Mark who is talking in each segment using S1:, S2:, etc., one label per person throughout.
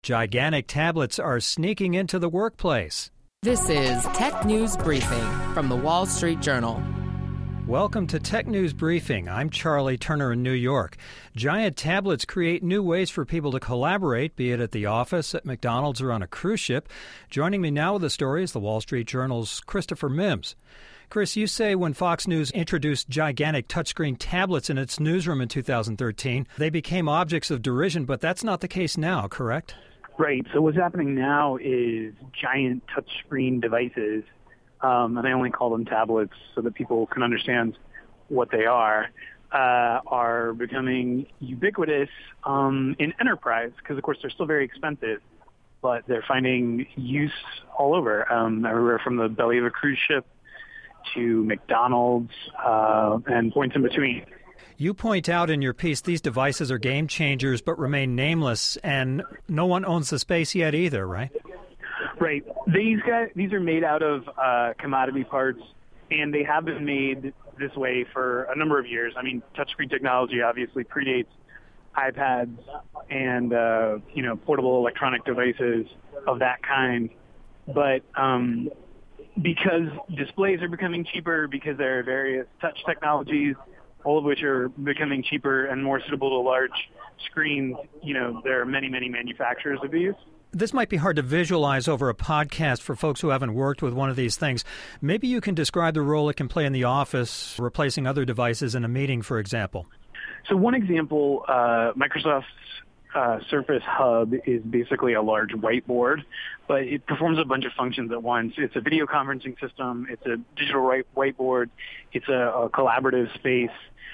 S1: Gigantic tablets are sneaking into the workplace.
S2: This is Tech News Briefing from the Wall Street Journal.
S1: Welcome to Tech News Briefing. I'm Charlie Turner in New York. Giant tablets create new ways for people to collaborate, be it at the office, at McDonald's, or on a cruise ship. Joining me now with the story is the Wall Street Journal's Christopher Mims. Chris, you say when Fox News introduced gigantic touchscreen tablets in its newsroom in 2013, they became objects of derision, but that's not the case now, correct?
S3: Right. So what's happening now is giant touchscreen devices, and I only call them tablets so that people can understand what they are becoming ubiquitous in enterprise because, of course, they're still very expensive, but they're finding use all over, everywhere from the belly of a cruise ship to McDonald's and points in between.
S1: You point out in your piece these devices are game changers but remain nameless, and no one owns the space yet either, right?
S3: Right. These are made out of commodity parts, and they have been made this way for a number of years. I mean, touchscreen technology obviously predates iPads and portable electronic devices of that kind. But because displays are becoming cheaper, because there are various touch technologies, all of which are becoming cheaper and more suitable to large screens, there are many, many manufacturers of these.
S1: This might be hard to visualize over a podcast for folks who haven't worked with one of these things. Maybe you can describe the role it can play in the office, replacing other devices in a meeting, for example.
S3: So one example, Microsoft's Surface Hub is basically a large whiteboard, but it performs a bunch of functions at once. It's a video conferencing system. It's a digital whiteboard. It's a collaborative space.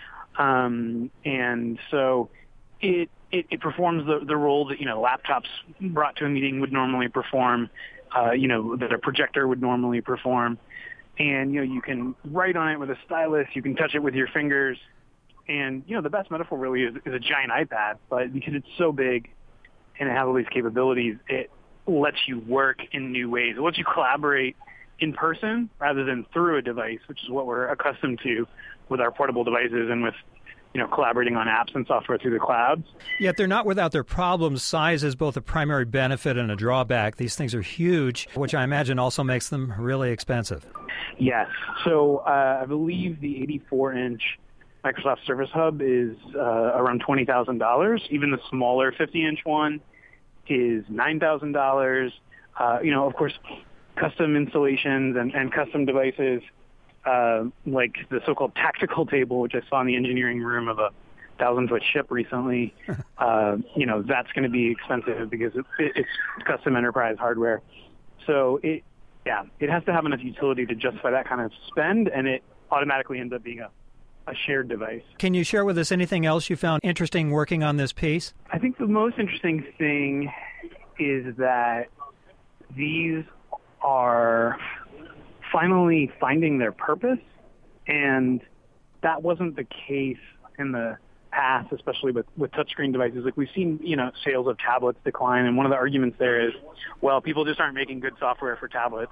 S3: And so it performs the role that, laptops brought to a meeting would normally perform, that a projector would normally perform. And, you can write on it with a stylus. You can touch it with your fingers. And, the best metaphor really is a giant iPad. But because it's so big and it has all these capabilities, it lets you work in new ways. It lets you collaborate in person rather than through a device, which is what we're accustomed to with our portable devices and with collaborating on apps and software through the clouds.
S1: Yet they're not without their problems. Size is both a primary benefit and a drawback. These things are huge, which I imagine also makes them really expensive.
S3: Yes. So I believe the 84-inch Microsoft Surface Hub is around $20,000. Even the smaller 50-inch one is $9,000. Of course, custom installations and custom devices like the so-called tactical table, which I saw in the engineering room of a 1,000-foot ship recently, that's going to be expensive because it's custom enterprise hardware. So it has to have enough utility to justify that kind of spend, and it automatically ends up being a shared device.
S1: Can you share with us anything else you found interesting working on this piece?
S3: I think the most interesting thing is that these are finally finding their purpose, and that wasn't the case in the past, especially with touchscreen devices. Like we've seen, sales of tablets decline, and one of the arguments there is, well, people just aren't making good software for tablets,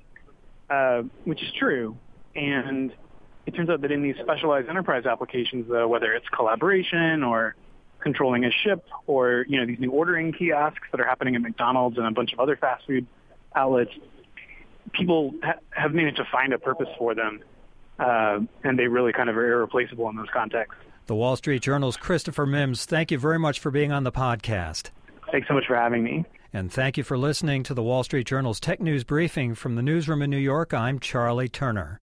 S3: which is true. And it turns out that in these specialized enterprise applications, though, whether it's collaboration or controlling a ship or, these new ordering kiosks that are happening at McDonald's and a bunch of other fast food outlets, people have managed to find a purpose for them, and they really kind of are irreplaceable in those contexts.
S1: The Wall Street Journal's Christopher Mims, thank you very much for being on the podcast.
S3: Thanks so much for having me.
S1: And thank you for listening to the Wall Street Journal's Tech News Briefing from the newsroom in New York. I'm Charlie Turner.